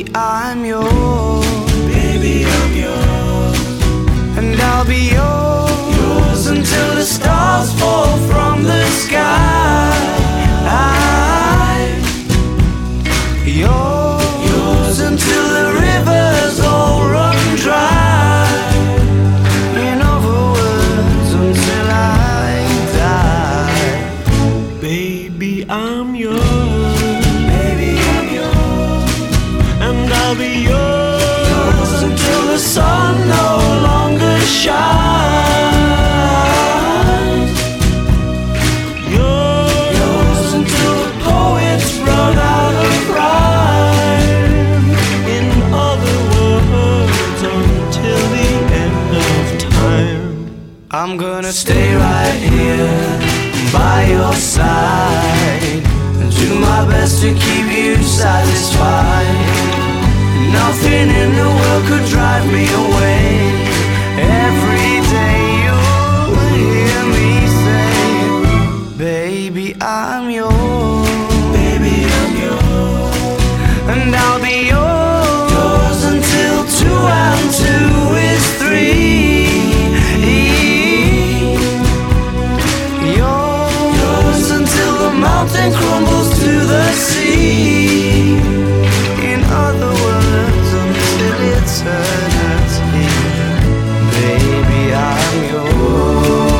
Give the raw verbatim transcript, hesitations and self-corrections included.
I'm yours. Baby, I'm yours. And I'll be yours, yours until the stars fall from the sky. yours, yours until the rivers all run dry. in other words, until I die. Baby, I'm yours. Baby, I'm yours. And I'll be yours, yours until the sun no longer shines. Yours, yours until the poets run out of rhyme. In other words, until the end of time. I'm gonna stay right here by your side and do my best to keep you satisfied. Nothing in the world could drive me away. Every day you'll hear me say, baby, I'm yours. Baby, I'm yours. And I'll be yours, yours until two and two is three. yours, yours until the mountain crumbles.